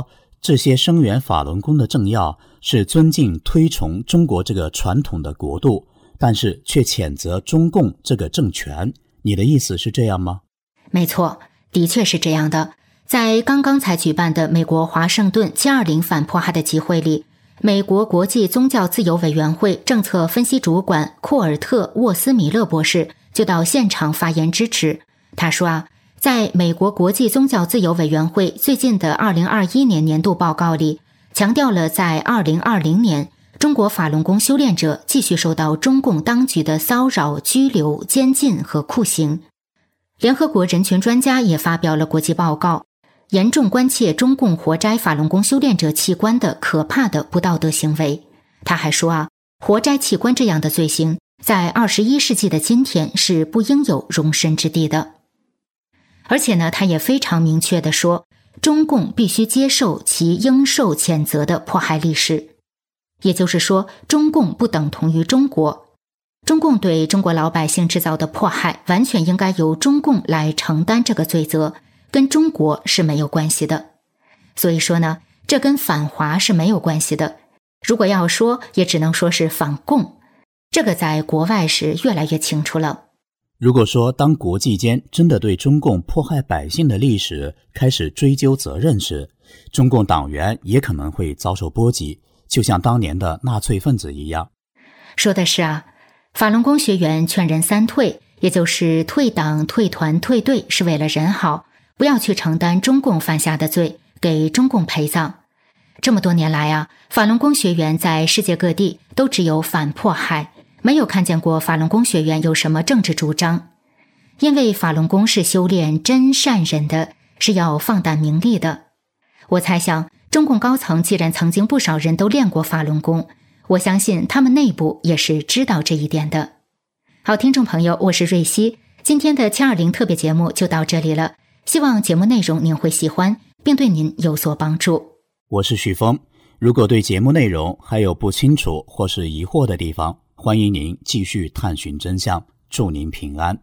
这些声援法轮功的政要是尊敬推崇中国这个传统的国度，但是却谴责中共这个政权。你的意思是这样吗？
没错，的确是这样的。在刚刚才举办的美国华盛顿七二零反迫害的集会里，美国国际宗教自由委员会政策分析主管库尔特·沃斯米勒博士就到现场发言支持。他说啊，在美国国际宗教自由委员会最近的二零二一年年度报告里，强调了在二零二零年中国法轮功修炼者继续受到中共当局的骚扰、拘留、监禁和酷刑。联合国人权专家也发表了国际报告，严重关切中共活摘法轮功修炼者器官的可怕的不道德行为。他还说啊，活摘器官这样的罪行在二十一世纪的今天是不应有容身之地的。而且呢，他也非常明确地说，中共必须接受其应受谴责的迫害历史。也就是说，中共不等同于中国。中共对中国老百姓制造的迫害，完全应该由中共来承担这个罪责，跟中国是没有关系的。所以说呢，这跟反华是没有关系的。如果要说，也只能说是反共。这个在国外是越来越清楚了。
如果说当国际间真的对中共迫害百姓的历史开始追究责任时，中共党员也可能会遭受波及，就像当年的纳粹分子一样。
说的是啊，法轮功学员劝人三退，也就是退党、退团、退队，是为了人好，不要去承担中共犯下的罪，给中共陪葬。这么多年来啊，法轮功学员在世界各地都只有反迫害，没有看见过法轮功学员有什么政治主张。因为法轮功是修炼真善忍的，是要放胆名利的。我猜想，中共高层既然曾经不少人都练过法轮功，我相信他们内部也是知道这一点的。好，听众朋友，我是瑞希，今天的七二零特别节目就到这里了，希望节目内容您会喜欢，并对您有所帮助。
我是许峰，如果对节目内容还有不清楚或是疑惑的地方，欢迎您继续探寻真相，祝您平安。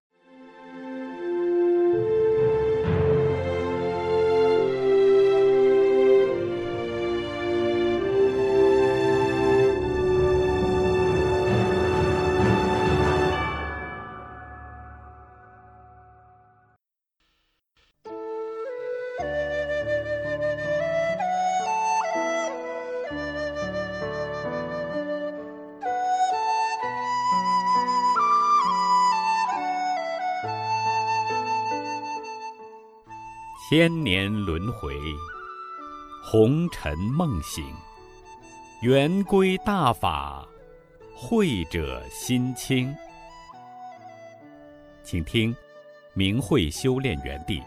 千年轮回，红尘梦醒，圆规大法，慧者心清。请听明慧修炼园地。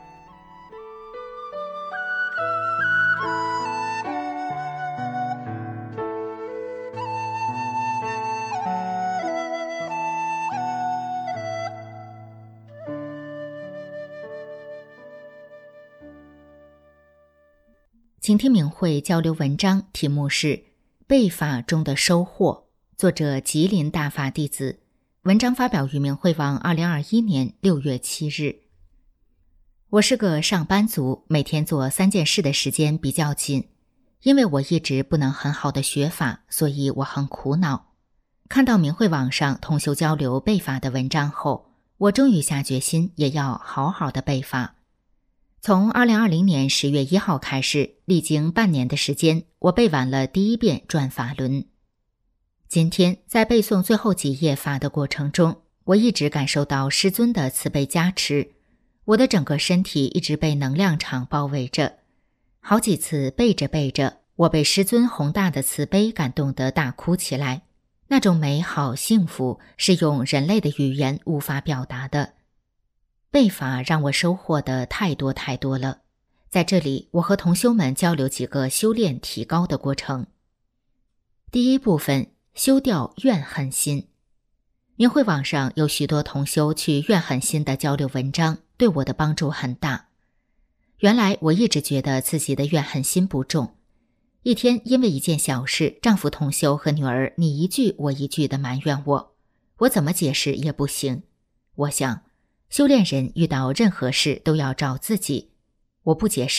请听明慧交流文章，题目是《背法中的收获》，作者吉林大法弟子。文章发表于明慧网二零二一年六月七日。我是个上班族，每天做三件事的时间比较紧，因为我一直不能很好的学法，所以我很苦恼。看到明慧网上同修交流背法的文章后，我终于下决心也要好好的背法。从二零二零年十月一号开始，历经半年的时间，我背完了第一遍转法轮。今天在背诵最后几页法的过程中，我一直感受到师尊的慈悲加持，我的整个身体一直被能量场包围着。好几次背着背着，我被师尊宏大的慈悲感动得大哭起来，那种美好幸福是用人类的语言无法表达的。背法让我收获的太多太多了，在这里我和同修们交流几个修炼提高的过程。第一部分，修掉怨恨心。明慧网上有许多同修去怨恨心的交流文章，对我的帮助很大。原来我一直觉得自己的怨恨心不重，一天因为一件小事，丈夫同修和女儿你一句我一句的埋怨我，我怎么解释也不行。我想修炼人遇到任何事都要找自己，我不解释了，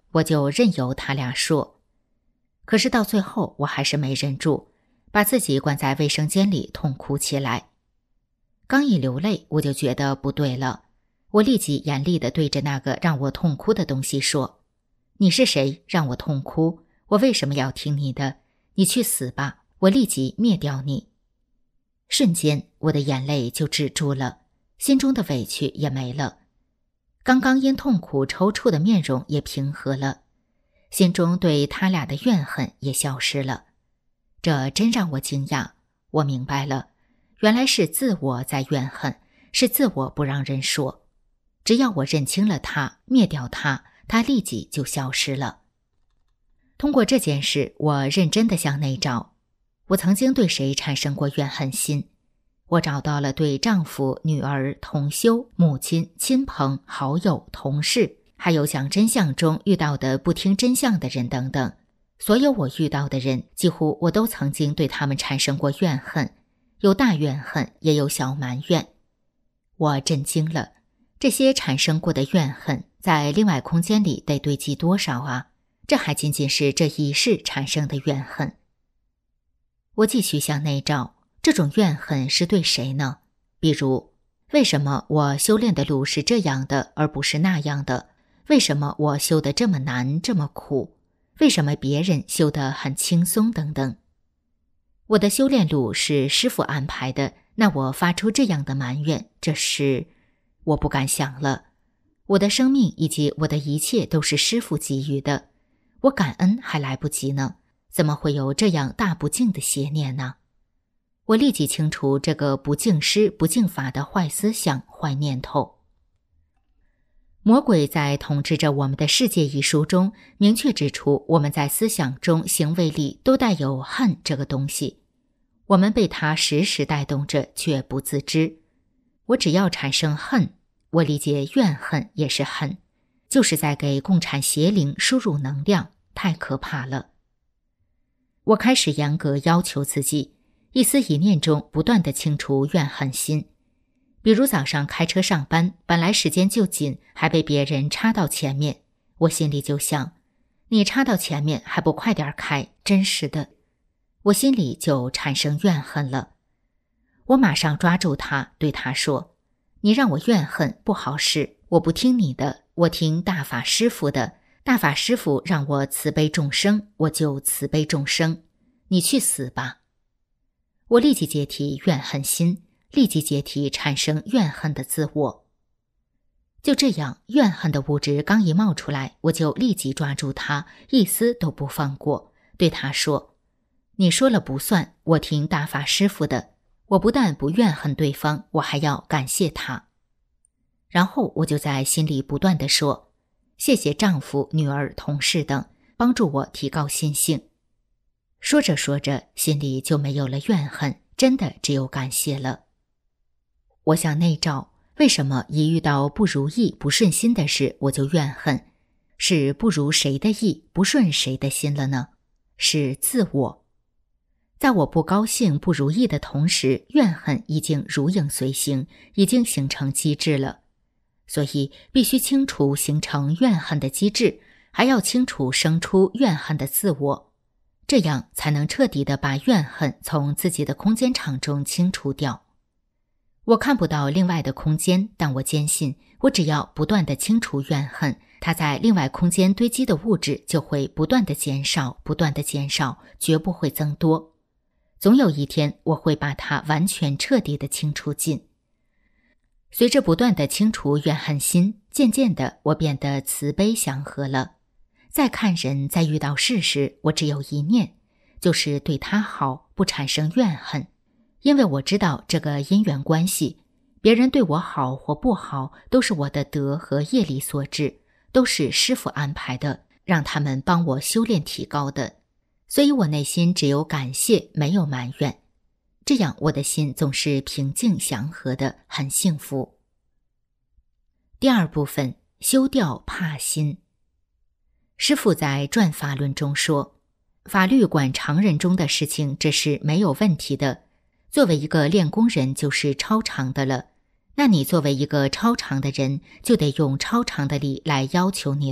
我就任由他俩说。可是到最后我还是没忍住，把自己关在卫生间里痛哭起来。刚一流泪，我就觉得不对了，我立即严厉地对着那个让我痛哭的东西说：你是谁让我痛哭？我为什么要听你的？你去死吧，我立即灭掉你。瞬间我的眼泪就止住了，心中的委屈也没了，刚刚因痛苦抽搐的面容也平和了，心中对他俩的怨恨也消失了。这真让我惊讶，我明白了，原来是自我在怨恨，是自我不让人说。只要我认清了它，灭掉它，它立即就消失了。通过这件事，我认真地向内找，我曾经对谁产生过怨恨心？我找到了对丈夫、女儿、同修、母亲、亲朋、好友、同事，还有讲真相中遇到的不听真相的人等等。所有我遇到的人，几乎我都曾经对他们产生过怨恨，有大怨恨，也有小埋怨。我震惊了，这些产生过的怨恨，在另外空间里得堆积多少啊？这还仅仅是这一世产生的怨恨。我继续向内找，这种怨恨是对谁呢？比如，为什么我修炼的路是这样的，而不是那样的？为什么我修得这么难，这么苦？为什么别人修得很轻松等等？我的修炼路是师父安排的，那我发出这样的埋怨，这是……我不敢想了。我的生命以及我的一切都是师父给予的，我感恩还来不及呢，怎么会有这样大不敬的邪念呢？我立即清除这个不敬师、不敬法的坏思想、坏念头。魔鬼在《统治着我们的世界》一书中明确指出，我们在思想中、行为里都带有恨这个东西，我们被它时时带动着，却不自知。我只要产生恨，我理解怨恨也是恨，就是在给共产邪灵输入能量，太可怕了。我开始严格要求自己，一思一念中不断地清除怨恨心。比如早上开车上班，本来时间就紧，还被别人插到前面，我心里就想，你插到前面还不快点开，真是的。我心里就产生怨恨了。我马上抓住他，对他说，你让我怨恨不好使，我不听你的，我听大法师父的，大法师父让我慈悲众生，我就慈悲众生，你去死吧。我立即解体怨恨心，立即解体产生怨恨的自我。就这样，怨恨的物质刚一冒出来，我就立即抓住它，一丝都不放过，对他说，你说了不算，我听大法师父的，我不但不怨恨对方，我还要感谢他。然后我就在心里不断地说，谢谢丈夫、女儿、同事等帮助我提高心性。说着说着，心里就没有了怨恨，真的只有感谢了。我向内照，为什么一遇到不如意、不顺心的事，我就怨恨？是不如谁的意，不顺谁的心了呢？是自我。在我不高兴、不如意的同时，怨恨已经如影随形，已经形成机制了。所以必须清除形成怨恨的机制，还要清除生出怨恨的自我，这样才能彻底的把怨恨从自己的空间场中清除掉。我看不到另外的空间，但我坚信，我只要不断的清除怨恨，它在另外空间堆积的物质就会不断的减少，不断的减少，绝不会增多。总有一天，我会把它完全彻底的清除尽。随着不断的清除怨恨心，渐渐的我变得慈悲祥和了。再看人，在遇到事时，我只有一念，就是对他好，不产生怨恨。因为我知道这个因缘关系，别人对我好或不好，都是我的德和业力所致，都是师父安排的，让他们帮我修炼提高的。所以我内心只有感谢，没有埋怨。这样我的心总是平静祥和的，很幸福。第二部分，修掉怕心。师父在《转法论》中说，法律管常人中的事情，这是没有问题的。作为一个练功人，就是超常的了。那你作为一个超常的人，就得用超常的力来要求你了，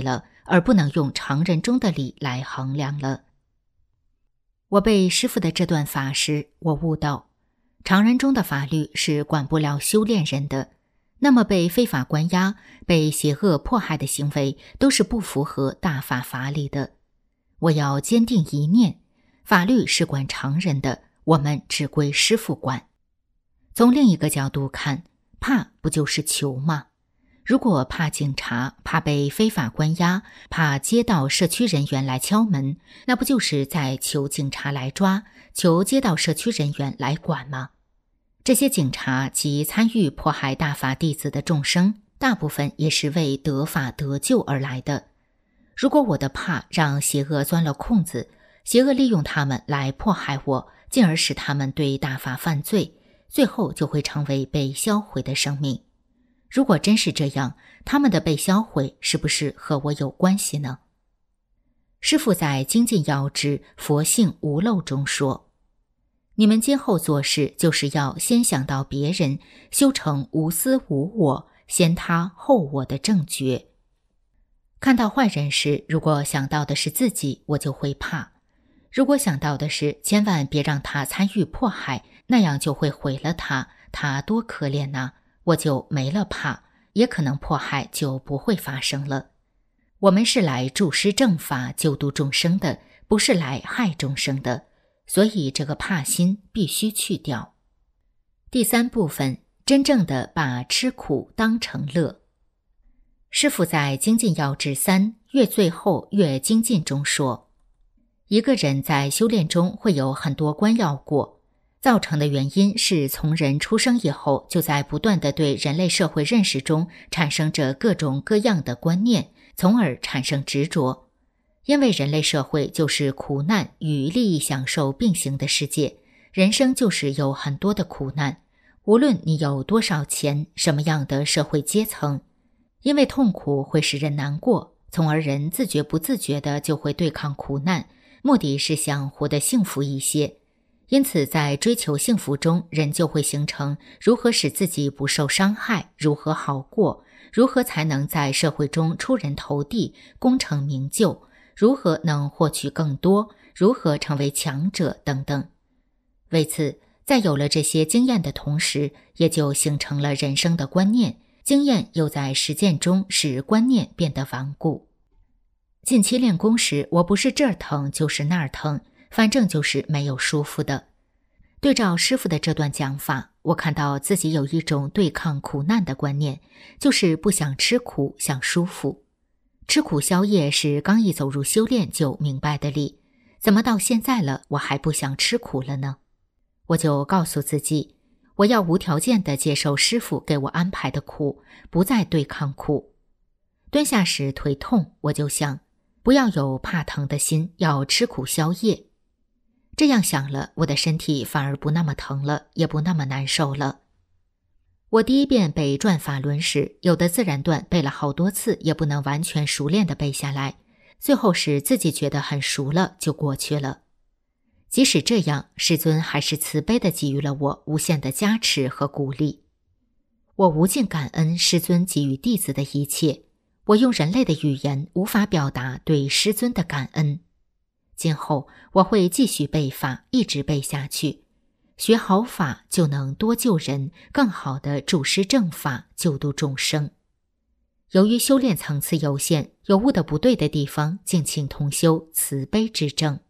而不能用常人中的理来衡量了。我背师父的这段法时，我悟到，常人中的法律是管不了修炼人的，那么被非法关押、被邪恶迫害的行为都是不符合大法法理的。我要坚定一念，法律是管常人的，我们只归师父管。从另一个角度看，怕不就是求吗？如果怕警察，怕被非法关押，怕街道社区人员来敲门，那不就是在求警察来抓，求街道社区人员来管吗？这些警察及参与迫害大法弟子的众生，大部分也是为得法得救而来的。如果我的怕让邪恶钻了空子，邪恶利用他们来迫害我，进而使他们对大法犯罪，最后就会成为被销毁的生命。如果真是这样，他们的被销毁是不是和我有关系呢？师父在《精进要旨佛性无漏》中说，你们今后做事就是要先想到别人，修成无私无我、先他后我的正觉。看到坏人时，如果想到的是自己，我就会怕；如果想到的是千万别让他参与迫害，那样就会毁了他，他多可怜啊，我就没了怕，也可能迫害就不会发生了。我们是来助施正法、救度众生的，不是来害众生的，所以这个怕心必须去掉。第三部分，真正的把吃苦当成乐。师父在《精进要旨三越最后越精进》中说，一个人在修炼中会有很多关要过，造成的原因是从人出生以后，就在不断的对人类社会认识中产生着各种各样的观念，从而产生执着。因为人类社会就是苦难与利益享受并行的世界，人生就是有很多的苦难，无论你有多少钱，什么样的社会阶层，因为痛苦会使人难过，从而人自觉不自觉的就会对抗苦难，目的是想活得幸福一些。因此在追求幸福中，人就会形成如何使自己不受伤害，如何好过，如何才能在社会中出人头地、功成名就，如何能获取更多，如何成为强者等等。为此，在有了这些经验的同时，也就形成了人生的观念，经验又在实践中使观念变得顽固。近期练功时，我不是这儿疼就是那儿疼，反正就是没有舒服的。对照师父的这段讲法，我看到自己有一种对抗苦难的观念，就是不想吃苦，想舒服。吃苦消业是刚一走入修炼就明白的理，怎么到现在了，我还不想吃苦了呢？我就告诉自己，我要无条件地接受师父给我安排的苦，不再对抗苦。蹲下时腿痛，我就想，不要有怕疼的心，要吃苦消业。这样想了，我的身体反而不那么疼了，也不那么难受了。我第一遍背转法轮时，有的自然段背了好多次，也不能完全熟练地背下来，最后使自己觉得很熟了，就过去了。即使这样，师尊还是慈悲地给予了我无限的加持和鼓励。我无尽感恩师尊给予弟子的一切，我用人类的语言无法表达对师尊的感恩。今后我会继续背法，一直背下去，学好法就能多救人，更好地助施正法，救度众生。由于修炼层次有限，有悟得不对的地方，敬请同修慈悲之正。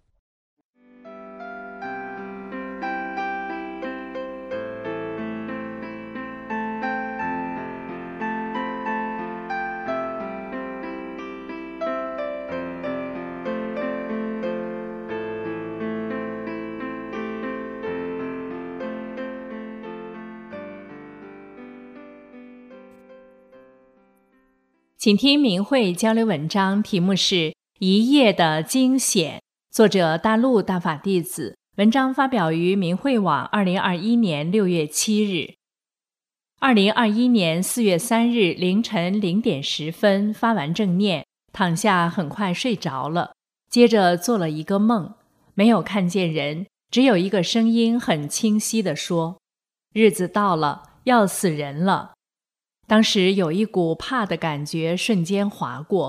请听明慧交流文章，题目是《一夜的惊险》，作者大陆大法弟子，文章发表于明慧网二零二一年六月七日。二零二一年四月三日凌晨零点十分发完正念，躺下很快睡着了，接着做了一个梦，没有看见人，只有一个声音很清晰地说：日子到了，要死人了。当时有一股怕的感觉瞬间划过，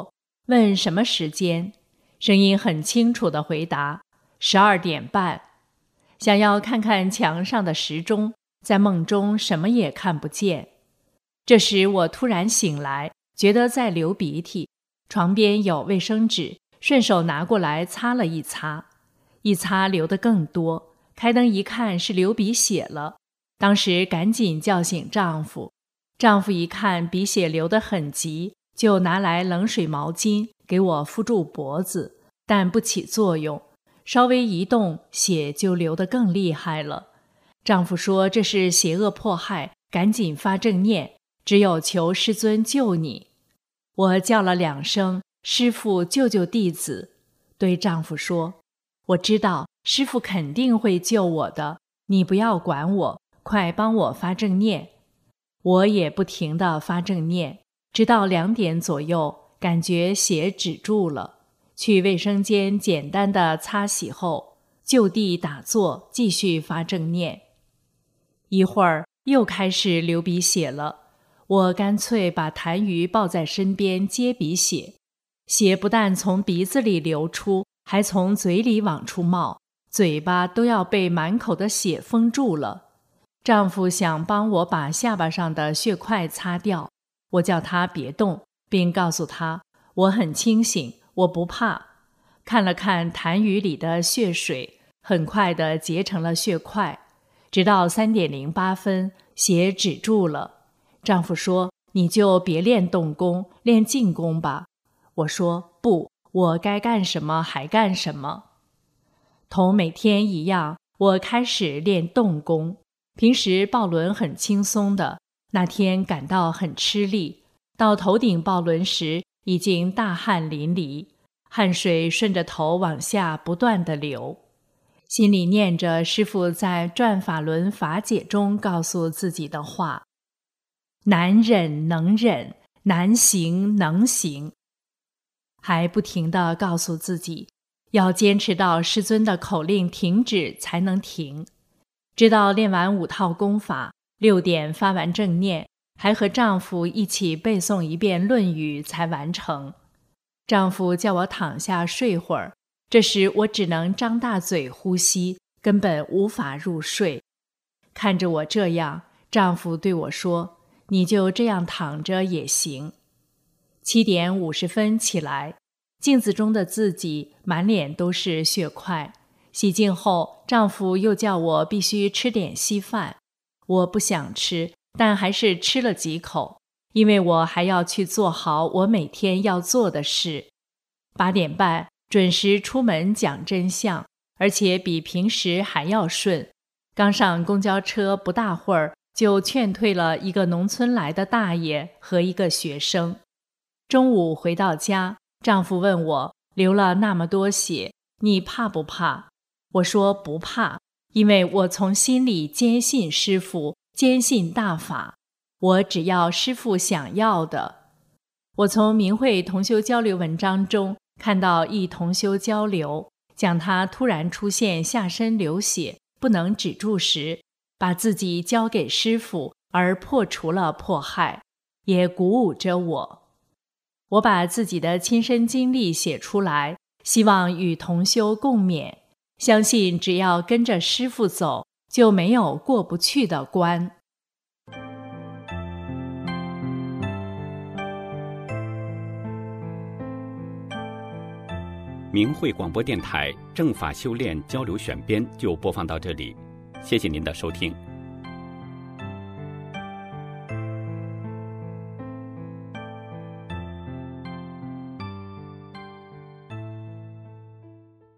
问什么时间，声音很清楚地回答十二点半。想要看看墙上的时钟，在梦中什么也看不见。这时我突然醒来，觉得在流鼻涕，床边有卫生纸，顺手拿过来擦了一擦，一擦流得更多，开灯一看是流鼻血了。当时赶紧叫醒丈夫，丈夫一看鼻血流得很急，就拿来冷水毛巾给我敷住脖子，但不起作用，稍微一动血就流得更厉害了。丈夫说这是邪恶迫害，赶紧发正念，只有求师尊救你。我叫了两声师父救救弟子，对丈夫说，我知道师父肯定会救我的，你不要管我，快帮我发正念。我也不停地发正念，直到两点左右，感觉血止住了，去卫生间简单的擦洗后，就地打坐继续发正念。一会儿又开始流鼻血了，我干脆把痰盂抱在身边接鼻血，血不但从鼻子里流出，还从嘴里往出冒，嘴巴都要被满口的血封住了。丈夫想帮我把下巴上的血块擦掉，我叫他别动，并告诉他我很清醒，我不怕。看了看痰盂里的血水，很快地结成了血块，直到三点零八分，血止住了。丈夫说，你就别练动功，练静功吧。我说不，我该干什么还干什么。同每天一样，我开始练动功。平时抱轮很轻松的，那天感到很吃力，到头顶抱轮时已经大汗淋漓，汗水顺着头往下不断地流，心里念着师父在转法轮法解中告诉自己的话，难忍能忍，难行能行，还不停地告诉自己要坚持到师尊的口令停止才能停。直到练完五套功法，六点发完正念，还和丈夫一起背诵一遍《论语》才完成。丈夫叫我躺下睡会儿，这时我只能张大嘴呼吸，根本无法入睡。看着我这样，丈夫对我说，你就这样躺着也行。七点五十分起来，镜子中的自己满脸都是血块。洗净后，丈夫又叫我必须吃点稀饭，我不想吃，但还是吃了几口，因为我还要去做好我每天要做的事。八点半准时出门讲真相，而且比平时还要顺。刚上公交车不大会儿，就劝退了一个农村来的大爷和一个学生。中午回到家，丈夫问我，流了那么多血，你怕不怕？我说不怕，因为我从心里坚信师父，坚信大法，我只要师父想要的。我从明慧同修交流文章中看到一同修交流，讲他突然出现下身流血不能止住时，把自己交给师父而破除了迫害，也鼓舞着我。我把自己的亲身经历写出来，希望与同修共勉，相信只要跟着师父走，就没有过不去的关。
明慧广播电台正法修炼交流选编就播放到这里，谢谢您的收听。